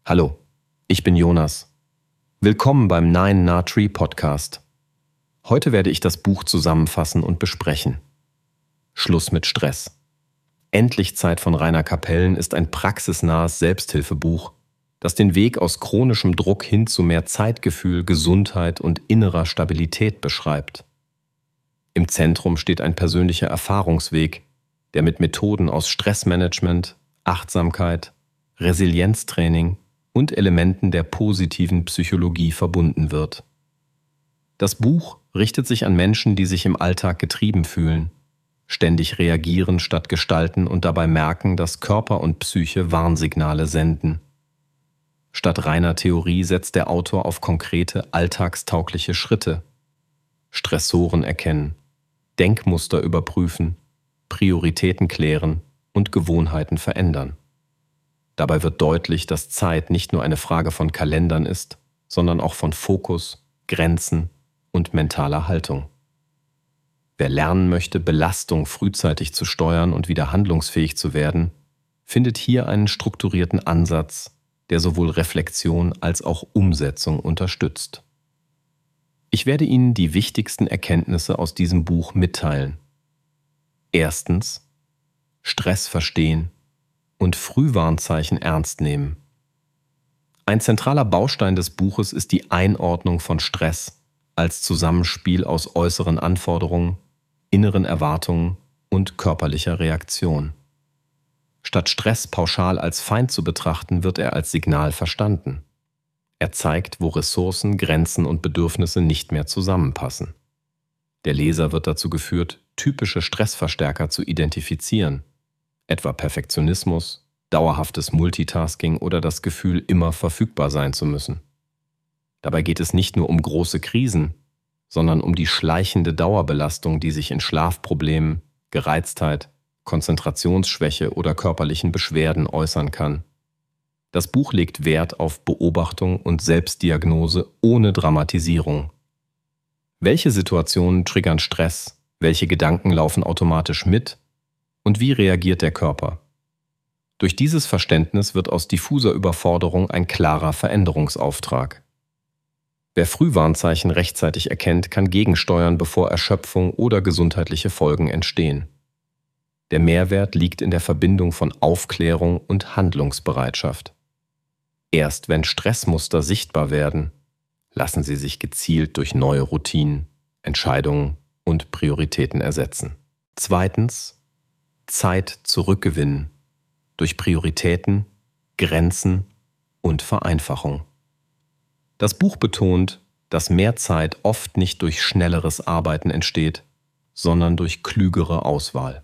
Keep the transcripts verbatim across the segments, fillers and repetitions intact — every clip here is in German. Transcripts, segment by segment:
Hallo, ich bin Jonas. Willkommen beim Nine Na Tree Podcast. Heute werde ich das Buch zusammenfassen und besprechen. Schluss mit Stress. Endlich Zeit von Rainer Capellen ist ein praxisnahes Selbsthilfebuch, das den Weg aus chronischem Druck hin zu mehr Zeitgefühl, Gesundheit und innerer Stabilität beschreibt. Im Zentrum steht ein persönlicher Erfahrungsweg, der mit Methoden aus Stressmanagement, Achtsamkeit, Resilienztraining und Elementen der positiven Psychologie verbunden wird. Das Buch richtet sich an Menschen, die sich im Alltag getrieben fühlen, ständig reagieren statt gestalten und dabei merken, dass Körper und Psyche Warnsignale senden. Statt reiner Theorie setzt der Autor auf konkrete, alltagstaugliche Schritte. Stressoren erkennen, Denkmuster überprüfen, Prioritäten klären und Gewohnheiten verändern. Dabei wird deutlich, dass Zeit nicht nur eine Frage von Kalendern ist, sondern auch von Fokus, Grenzen und mentaler Haltung. Wer lernen möchte, Belastung frühzeitig zu steuern und wieder handlungsfähig zu werden, findet hier einen strukturierten Ansatz, der sowohl Reflexion als auch Umsetzung unterstützt. Ich werde Ihnen die wichtigsten Erkenntnisse aus diesem Buch mitteilen. Erstens: Stress verstehen und Frühwarnzeichen ernst nehmen. Ein zentraler Baustein des Buches ist die Einordnung von Stress als Zusammenspiel aus äußeren Anforderungen, inneren Erwartungen und körperlicher Reaktion. Statt Stress pauschal als Feind zu betrachten, wird er als Signal verstanden. Er zeigt, wo Ressourcen, Grenzen und Bedürfnisse nicht mehr zusammenpassen. Der Leser wird dazu geführt, typische Stressverstärker zu identifizieren, etwa Perfektionismus, dauerhaftes Multitasking oder das Gefühl, immer verfügbar sein zu müssen. Dabei geht es nicht nur um große Krisen, sondern um die schleichende Dauerbelastung, die sich in Schlafproblemen, Gereiztheit, Konzentrationsschwäche oder körperlichen Beschwerden äußern kann. Das Buch legt Wert auf Beobachtung und Selbstdiagnose ohne Dramatisierung. Welche Situationen triggern Stress? Welche Gedanken laufen automatisch mit? Und wie reagiert der Körper? Durch dieses Verständnis wird aus diffuser Überforderung ein klarer Veränderungsauftrag. Wer Frühwarnzeichen rechtzeitig erkennt, kann gegensteuern, bevor Erschöpfung oder gesundheitliche Folgen entstehen. Der Mehrwert liegt in der Verbindung von Aufklärung und Handlungsbereitschaft. Erst wenn Stressmuster sichtbar werden, lassen sie sich gezielt durch neue Routinen, Entscheidungen und Prioritäten ersetzen. Zweitens: Zeit zurückgewinnen durch Prioritäten, Grenzen und Vereinfachung. Das Buch betont, dass mehr Zeit oft nicht durch schnelleres Arbeiten entsteht, sondern durch klügere Auswahl.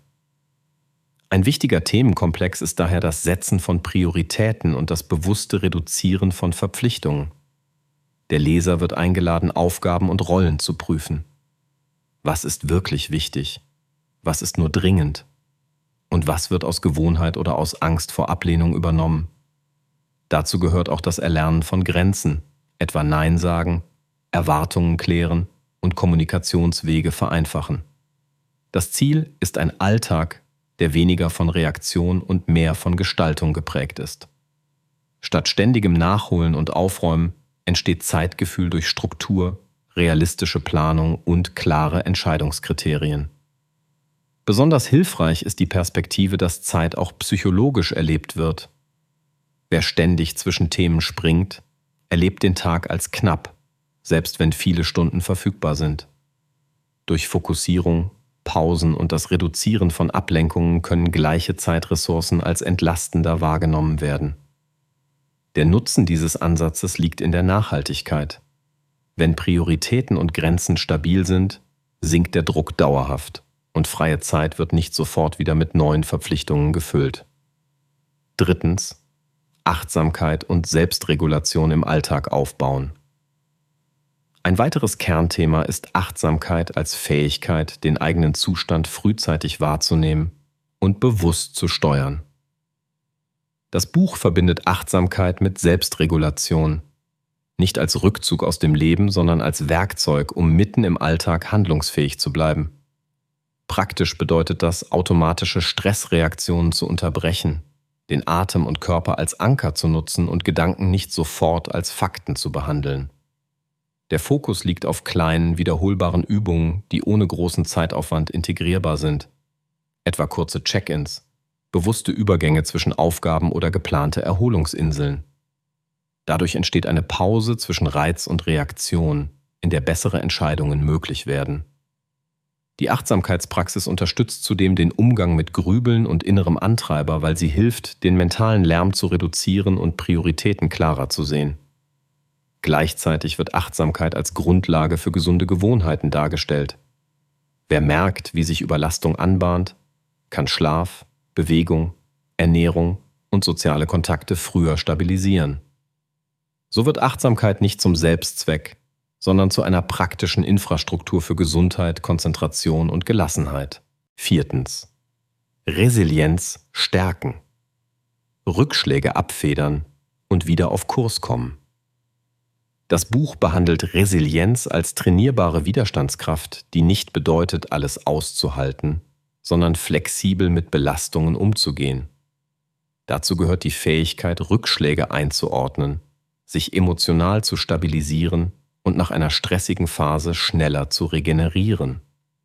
Ein wichtiger Themenkomplex ist daher das Setzen von Prioritäten und das bewusste Reduzieren von Verpflichtungen. Der Leser wird eingeladen, Aufgaben und Rollen zu prüfen. Was ist wirklich wichtig? Was ist nur dringend? Und was wird aus Gewohnheit oder aus Angst vor Ablehnung übernommen? Dazu gehört auch das Erlernen von Grenzen, etwa Nein sagen, Erwartungen klären und Kommunikationswege vereinfachen. Das Ziel ist ein Alltag, der weniger von Reaktion und mehr von Gestaltung geprägt ist. Statt ständigem Nachholen und Aufräumen entsteht Zeitgefühl durch Struktur, realistische Planung und klare Entscheidungskriterien. Besonders hilfreich ist die Perspektive, dass Zeit auch psychologisch erlebt wird. Wer ständig zwischen Themen springt, erlebt den Tag als knapp, selbst wenn viele Stunden verfügbar sind. Durch Fokussierung, Pausen und das Reduzieren von Ablenkungen können gleiche Zeitressourcen als entlastender wahrgenommen werden. Der Nutzen dieses Ansatzes liegt in der Nachhaltigkeit. Wenn Prioritäten und Grenzen stabil sind, sinkt der Druck dauerhaft und freie Zeit wird nicht sofort wieder mit neuen Verpflichtungen gefüllt. Drittens: Achtsamkeit und Selbstregulation im Alltag aufbauen. Ein weiteres Kernthema ist Achtsamkeit als Fähigkeit, den eigenen Zustand frühzeitig wahrzunehmen und bewusst zu steuern. Das Buch verbindet Achtsamkeit mit Selbstregulation, nicht als Rückzug aus dem Leben, sondern als Werkzeug, um mitten im Alltag handlungsfähig zu bleiben. Praktisch bedeutet das, automatische Stressreaktionen zu unterbrechen, den Atem und Körper als Anker zu nutzen und Gedanken nicht sofort als Fakten zu behandeln. Der Fokus liegt auf kleinen, wiederholbaren Übungen, die ohne großen Zeitaufwand integrierbar sind. Etwa kurze Check-ins, bewusste Übergänge zwischen Aufgaben oder geplante Erholungsinseln. Dadurch entsteht eine Pause zwischen Reiz und Reaktion, in der bessere Entscheidungen möglich werden. Die Achtsamkeitspraxis unterstützt zudem den Umgang mit Grübeln und innerem Antreiber, weil sie hilft, den mentalen Lärm zu reduzieren und Prioritäten klarer zu sehen. Gleichzeitig wird Achtsamkeit als Grundlage für gesunde Gewohnheiten dargestellt. Wer merkt, wie sich Überlastung anbahnt, kann Schlaf, Bewegung, Ernährung und soziale Kontakte früher stabilisieren. So wird Achtsamkeit nicht zum Selbstzweck, sondern zu einer praktischen Infrastruktur für Gesundheit, Konzentration und Gelassenheit. Viertens. Resilienz stärken. Rückschläge abfedern und wieder auf Kurs kommen. Das Buch behandelt Resilienz als trainierbare Widerstandskraft, die nicht bedeutet, alles auszuhalten, sondern flexibel mit Belastungen umzugehen. Dazu gehört die Fähigkeit, Rückschläge einzuordnen, sich emotional zu stabilisieren und nach einer stressigen Phase schneller zu regenerieren.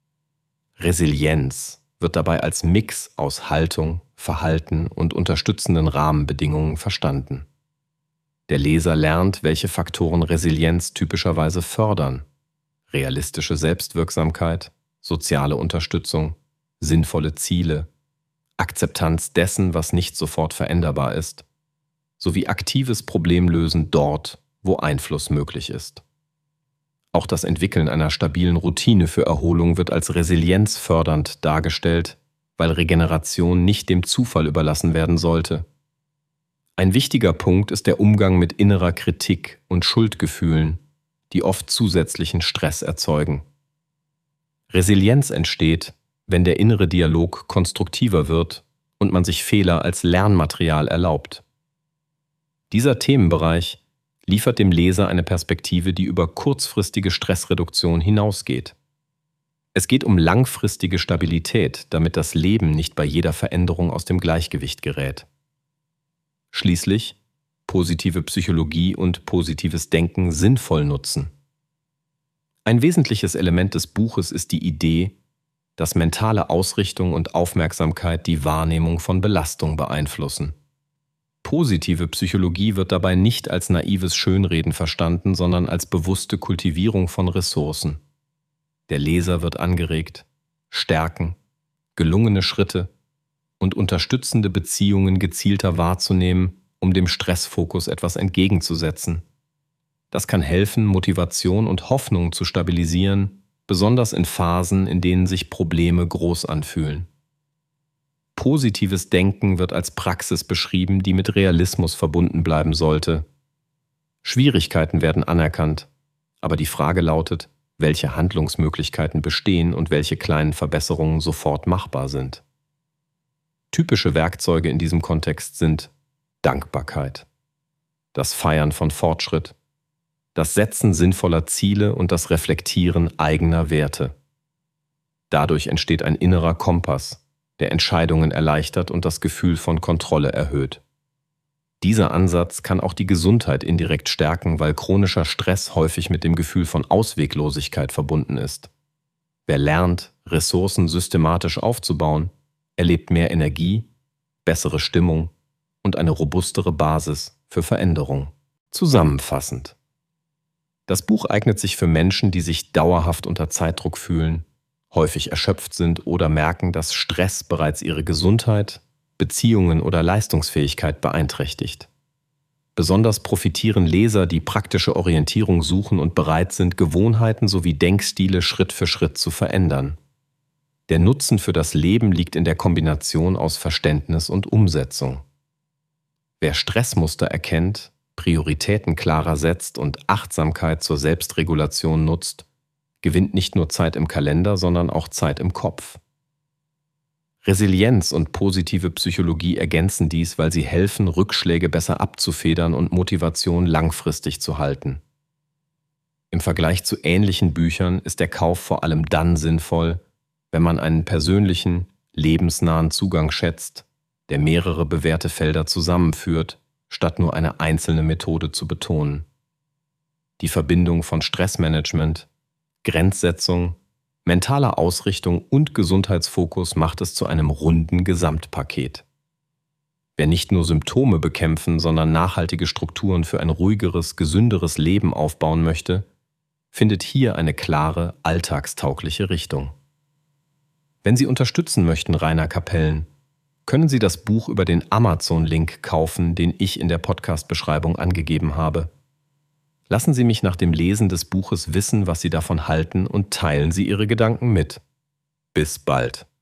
Resilienz wird dabei als Mix aus Haltung, Verhalten und unterstützenden Rahmenbedingungen verstanden. Der Leser lernt, welche Faktoren Resilienz typischerweise fördern: realistische Selbstwirksamkeit, soziale Unterstützung, sinnvolle Ziele, Akzeptanz dessen, was nicht sofort veränderbar ist, sowie aktives Problemlösen dort, wo Einfluss möglich ist. Auch das Entwickeln einer stabilen Routine für Erholung wird als resilienzfördernd dargestellt, weil Regeneration nicht dem Zufall überlassen werden sollte. Ein wichtiger Punkt ist der Umgang mit innerer Kritik und Schuldgefühlen, die oft zusätzlichen Stress erzeugen. Resilienz entsteht, wenn der innere Dialog konstruktiver wird und man sich Fehler als Lernmaterial erlaubt. Dieser Themenbereich liefert dem Leser eine Perspektive, die über kurzfristige Stressreduktion hinausgeht. Es geht um langfristige Stabilität, damit das Leben nicht bei jeder Veränderung aus dem Gleichgewicht gerät. Schließlich positive Psychologie und positives Denken sinnvoll nutzen. Ein wesentliches Element des Buches ist die Idee, dass mentale Ausrichtung und Aufmerksamkeit die Wahrnehmung von Belastung beeinflussen. Positive Psychologie wird dabei nicht als naives Schönreden verstanden, sondern als bewusste Kultivierung von Ressourcen. Der Leser wird angeregt, Stärken, gelungene Schritte und unterstützende Beziehungen gezielter wahrzunehmen, um dem Stressfokus etwas entgegenzusetzen. Das kann helfen, Motivation und Hoffnung zu stabilisieren, besonders in Phasen, in denen sich Probleme groß anfühlen. Positives Denken wird als Praxis beschrieben, die mit Realismus verbunden bleiben sollte. Schwierigkeiten werden anerkannt, aber die Frage lautet, welche Handlungsmöglichkeiten bestehen und welche kleinen Verbesserungen sofort machbar sind. Typische Werkzeuge in diesem Kontext sind Dankbarkeit, das Feiern von Fortschritt, das Setzen sinnvoller Ziele und das Reflektieren eigener Werte. Dadurch entsteht ein innerer Kompass, der Entscheidungen erleichtert und das Gefühl von Kontrolle erhöht. Dieser Ansatz kann auch die Gesundheit indirekt stärken, weil chronischer Stress häufig mit dem Gefühl von Ausweglosigkeit verbunden ist. Wer lernt, Ressourcen systematisch aufzubauen, erlebt mehr Energie, bessere Stimmung und eine robustere Basis für Veränderung. Zusammenfassend: Das Buch eignet sich für Menschen, die sich dauerhaft unter Zeitdruck fühlen, häufig erschöpft sind oder merken, dass Stress bereits ihre Gesundheit, Beziehungen oder Leistungsfähigkeit beeinträchtigt. Besonders profitieren Leser, die praktische Orientierung suchen und bereit sind, Gewohnheiten sowie Denkstile Schritt für Schritt zu verändern. Der Nutzen für das Leben liegt in der Kombination aus Verständnis und Umsetzung. Wer Stressmuster erkennt, Prioritäten klarer setzt und Achtsamkeit zur Selbstregulation nutzt, gewinnt nicht nur Zeit im Kalender, sondern auch Zeit im Kopf. Resilienz und positive Psychologie ergänzen dies, weil sie helfen, Rückschläge besser abzufedern und Motivation langfristig zu halten. Im Vergleich zu ähnlichen Büchern ist der Kauf vor allem dann sinnvoll, wenn man einen persönlichen, lebensnahen Zugang schätzt, der mehrere bewährte Felder zusammenführt, statt nur eine einzelne Methode zu betonen. Die Verbindung von Stressmanagement, Grenzsetzung, mentaler Ausrichtung und Gesundheitsfokus macht es zu einem runden Gesamtpaket. Wer nicht nur Symptome bekämpfen, sondern nachhaltige Strukturen für ein ruhigeres, gesünderes Leben aufbauen möchte, findet hier eine klare, alltagstaugliche Richtung. Wenn Sie unterstützen möchten, Rainer Capellen, können Sie das Buch über den Amazon-Link kaufen, den ich in der Podcast-Beschreibung angegeben habe. Lassen Sie mich nach dem Lesen des Buches wissen, was Sie davon halten, und teilen Sie Ihre Gedanken mit. Bis bald.